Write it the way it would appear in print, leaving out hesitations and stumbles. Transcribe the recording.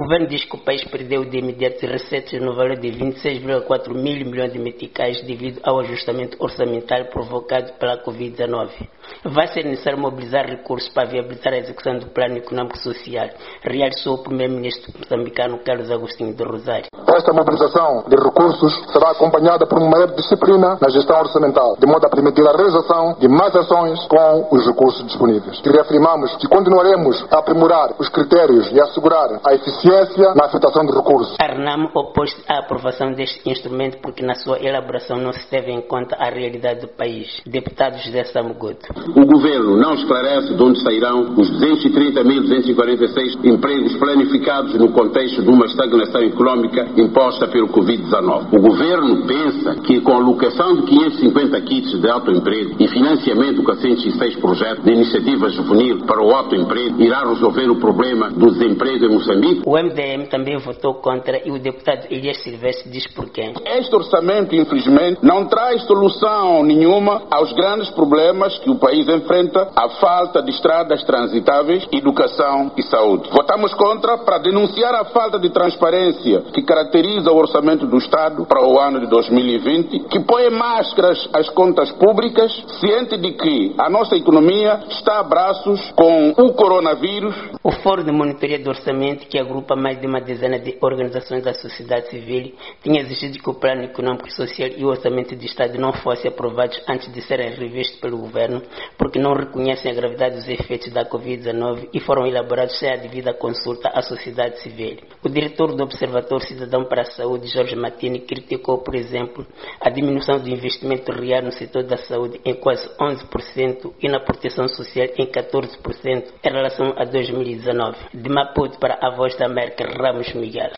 governo diz que o país perdeu de imediato receitas no valor de 26,4 mil milhões de meticais devido ao ajustamento orçamentário provocado pela Covid-19. Vai ser necessário mobilizar recursos para viabilizar a execução do Plano Econômico e Social, realçou o primeiro-ministro moçambicano Carlos Agostinho de Rosário. Esta mobilização de recursos será acompanhada por uma maior disciplina na gestão orçamental, de modo a permitir a realização de mais ações com os recursos disponíveis. E reafirmamos que continuaremos a aprimorar os critérios e assegurar a eficiência na afetação de recursos. A RENAMO opôs-se à aprovação deste instrumento porque na sua elaboração não se teve em conta a realidade do país. Deputado José Samugoto. O governo não esclarece de onde sairão os 230.246 empregos planificados no contexto de uma estagnação econômica imposta pelo Covid-19. O governo pensa que com a alocação de 550 kits de autoemprego e financiamento com 106 projetos de iniciativa juvenil para o autoemprego irá resolver o problema do desemprego em Moçambique. O MDM também votou contra e o deputado Elias Silvestre diz porquê. Este orçamento, infelizmente, não traz solução nenhuma aos grandes problemas que o país enfrenta, a falta de estradas transitáveis, educação e saúde. Votamos contra para denunciar a falta de transparência que caracteriza o orçamento do Estado para o ano de 2020, que põe máscaras às contas públicas, ciente de que a nossa economia está a braços com o coronavírus. O Fórum de Monitoria do Orçamento, que agrupa mais de uma dezena de organizações da sociedade civil, tinha exigido que o Plano Econômico e Social e o Orçamento de Estado não fossem aprovados antes de serem revistos pelo governo, porque não reconhecem a gravidade dos efeitos da Covid-19 e foram elaborados sem a devida consulta à sociedade civil. O diretor do Observatório Cidadão para a Saúde, Jorge Matini, criticou, por exemplo, a diminuição do investimento real no setor da saúde em quase 11% e na proteção social em 14% em relação a 2019. De Maputo para a Voz da América, Ramos Miguel.